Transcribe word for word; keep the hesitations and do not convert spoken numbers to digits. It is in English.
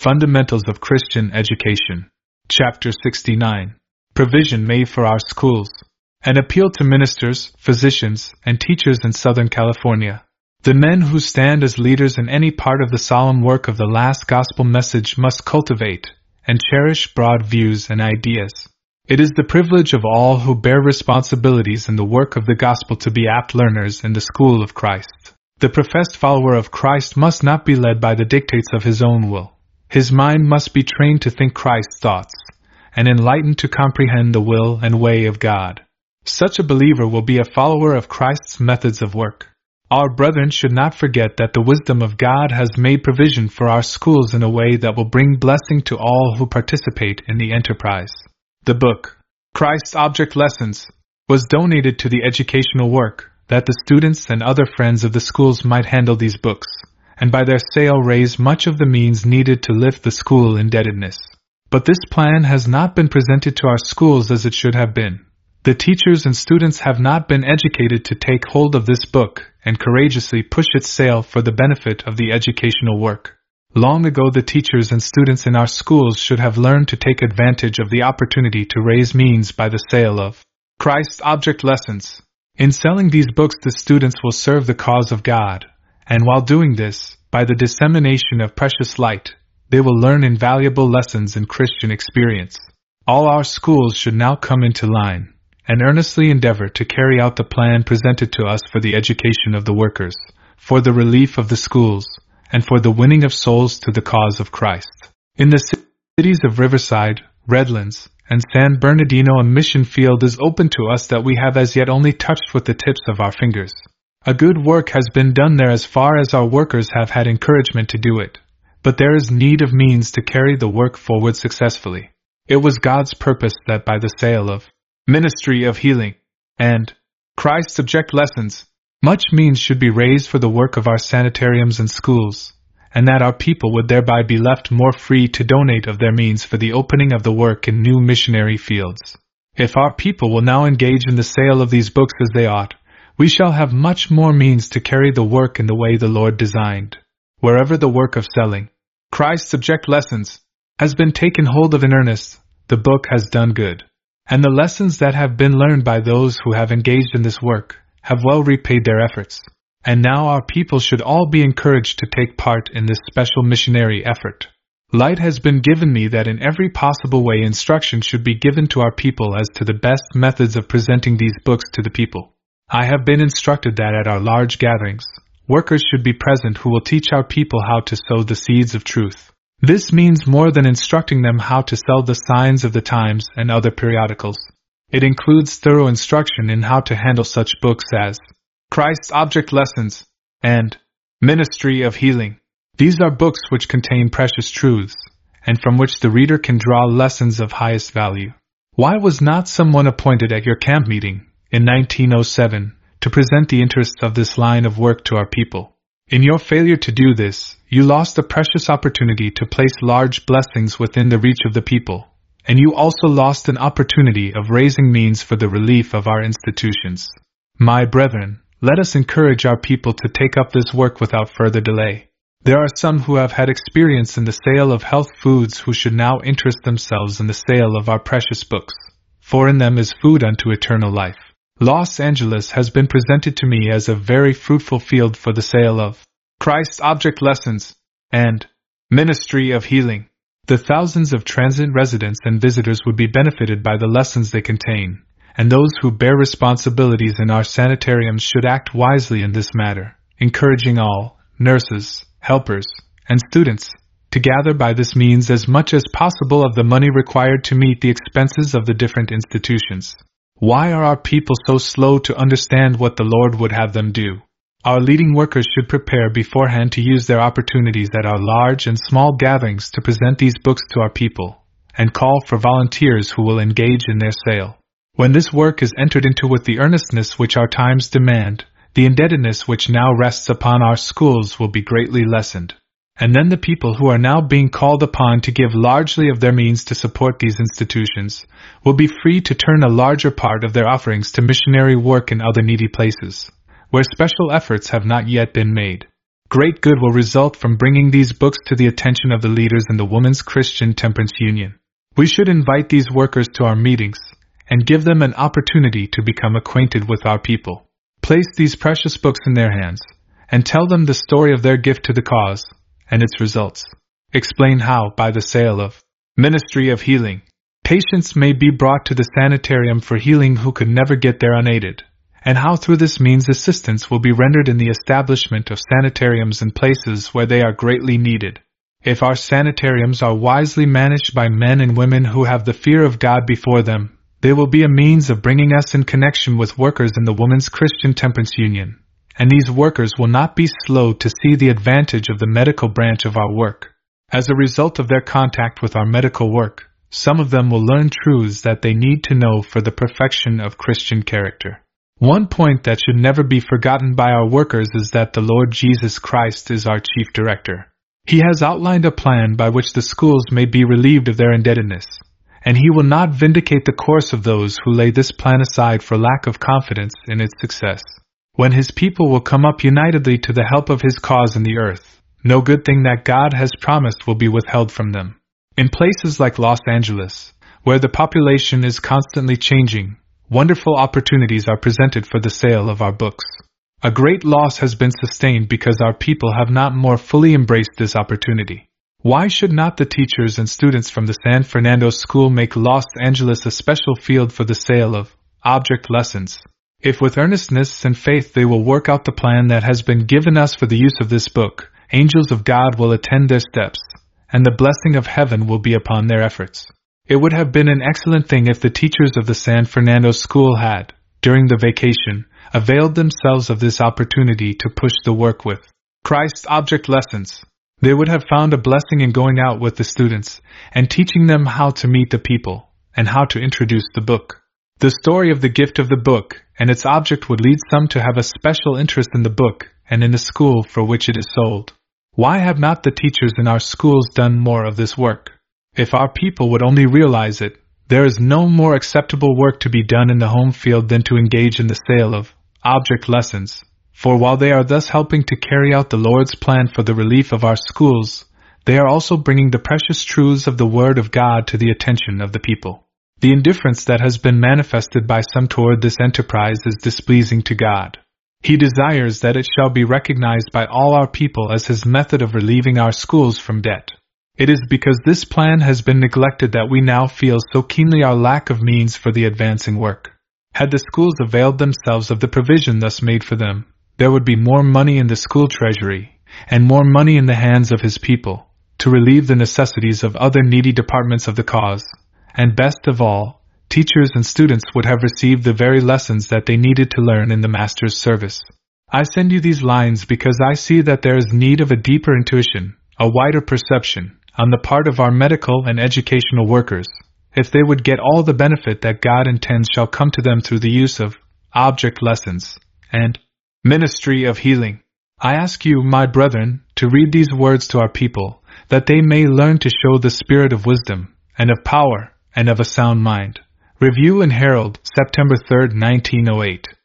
Fundamentals of Christian Education. Chapter sixty-nine. Provision made for our schools. An appeal to ministers, physicians, and teachers in Southern California. The men who stand as leaders in any part of the solemn work of the last gospel message must cultivate and cherish broad views and ideas. It is the privilege of all who bear responsibilities in the work of the gospel to be apt learners in the school of Christ. The professed follower of Christ must not be led by the dictates of his own will. His mind must be trained to think Christ's thoughts, and enlightened to comprehend the will and way of God. Such a believer will be a follower of Christ's methods of work. Our brethren should not forget that the wisdom of God has made provision for our schools in a way that will bring blessing to all who participate in the enterprise. The book, Christ's Object Lessons, was donated to the educational work, that the students and other friends of the schools might handle these books, and by their sale raise much of the means needed to lift the school indebtedness. But this plan has not been presented to our schools as it should have been. The teachers and students have not been educated to take hold of this book and courageously push its sale for the benefit of the educational work. Long ago the teachers and students in our schools should have learned to take advantage of the opportunity to raise means by the sale of Christ's Object Lessons. In selling these books the students will serve the cause of God, and while doing this, by the dissemination of precious light, they will learn invaluable lessons in Christian experience. All our schools should now come into line, and earnestly endeavor to carry out the plan presented to us for the education of the workers, for the relief of the schools, and for the winning of souls to the cause of Christ. In the cities of Riverside, Redlands, and San Bernardino, a mission field is open to us that we have as yet only touched with the tips of our fingers. A good work has been done there as far as our workers have had encouragement to do it, but there is need of means to carry the work forward successfully. It was God's purpose that by the sale of Ministry of Healing and Christ's Object Lessons, much means should be raised for the work of our sanitariums and schools, and that our people would thereby be left more free to donate of their means for the opening of the work in new missionary fields. If our people will now engage in the sale of these books as they ought, we shall have much more means to carry the work in the way the Lord designed. Wherever the work of selling Christ's Object Lessons has been taken hold of in earnest, the book has done good, and the lessons that have been learned by those who have engaged in this work have well repaid their efforts, and now our people should all be encouraged to take part in this special missionary effort. Light has been given me that in every possible way instruction should be given to our people as to the best methods of presenting these books to the people. I have been instructed that at our large gatherings, workers should be present who will teach our people how to sow the seeds of truth. This means more than instructing them how to sell the Signs of the Times and other periodicals. It includes thorough instruction in how to handle such books as Christ's Object Lessons and Ministry of Healing. These are books which contain precious truths, and from which the reader can draw lessons of highest value. Why was not someone appointed at your camp meeting in nineteen oh seven to present the interests of this line of work to our people? In your failure to do this, you lost a precious opportunity to place large blessings within the reach of the people, and you also lost an opportunity of raising means for the relief of our institutions. My brethren, let us encourage our people to take up this work without further delay. There are some who have had experience in the sale of health foods who should now interest themselves in the sale of our precious books, for in them is food unto eternal life. Los Angeles has been presented to me as a very fruitful field for the sale of Christ's Object Lessons and Ministry of Healing. The thousands of transit residents and visitors would be benefited by the lessons they contain, and those who bear responsibilities in our sanitariums should act wisely in this matter, encouraging all, nurses, helpers, and students, to gather by this means as much as possible of the money required to meet the expenses of the different institutions. Why are our people so slow to understand what the Lord would have them do? Our leading workers should prepare beforehand to use their opportunities at our large and small gatherings to present these books to our people, and call for volunteers who will engage in their sale. When this work is entered into with the earnestness which our times demand, the indebtedness which now rests upon our schools will be greatly lessened. And then the people who are now being called upon to give largely of their means to support these institutions will be free to turn a larger part of their offerings to missionary work in other needy places, where special efforts have not yet been made. Great good will result from bringing these books to the attention of the leaders in the Women's Christian Temperance Union. We should invite these workers to our meetings and give them an opportunity to become acquainted with our people. Place these precious books in their hands and tell them the story of their gift to the cause and its results. Explain how, by the sale of Ministry of Healing, patients may be brought to the sanitarium for healing who could never get there unaided, and how through this means assistance will be rendered in the establishment of sanitariums in places where they are greatly needed. If our sanitariums are wisely managed by men and women who have the fear of God before them, they will be a means of bringing us in connection with workers in the Women's Christian Temperance Union, and these workers will not be slow to see the advantage of the medical branch of our work. As a result of their contact with our medical work, some of them will learn truths that they need to know for the perfection of Christian character. One point that should never be forgotten by our workers is that the Lord Jesus Christ is our chief director. He has outlined a plan by which the schools may be relieved of their indebtedness, and He will not vindicate the course of those who lay this plan aside for lack of confidence in its success. When His people will come up unitedly to the help of His cause in the earth, no good thing that God has promised will be withheld from them. In places like Los Angeles, where the population is constantly changing, wonderful opportunities are presented for the sale of our books. A great loss has been sustained because our people have not more fully embraced this opportunity. Why should not the teachers and students from the San Fernando School make Los Angeles a special field for the sale of object lessons? If with earnestness and faith they will work out the plan that has been given us for the use of this book, angels of God will attend their steps, and the blessing of heaven will be upon their efforts. It would have been an excellent thing if the teachers of the San Fernando School had, during the vacation, availed themselves of this opportunity to push the work with Christ's object lessons. They would have found a blessing in going out with the students and teaching them how to meet the people and how to introduce the book. The story of the gift of the book and its object would lead some to have a special interest in the book and in the school for which it is sold. Why have not the teachers in our schools done more of this work? If our people would only realize it, there is no more acceptable work to be done in the home field than to engage in the sale of object lessons. For while they are thus helping to carry out the Lord's plan for the relief of our schools, they are also bringing the precious truths of the Word of God to the attention of the people. The indifference that has been manifested by some toward this enterprise is displeasing to God. He desires that it shall be recognized by all our people as His method of relieving our schools from debt. It is because this plan has been neglected that we now feel so keenly our lack of means for the advancing work. Had the schools availed themselves of the provision thus made for them, there would be more money in the school treasury, and more money in the hands of His people, to relieve the necessities of other needy departments of the cause, and best of all, teachers and students would have received the very lessons that they needed to learn in the Master's service. I send you these lines because I see that there is need of a deeper intuition, a wider perception, on the part of our medical and educational workers, if they would get all the benefit that God intends shall come to them through the use of object lessons and Ministry of Healing. I ask you, my brethren, to read these words to our people, that they may learn to show the spirit of wisdom, and of power, and of a sound mind. Review and Herald, September third, nineteen oh eight.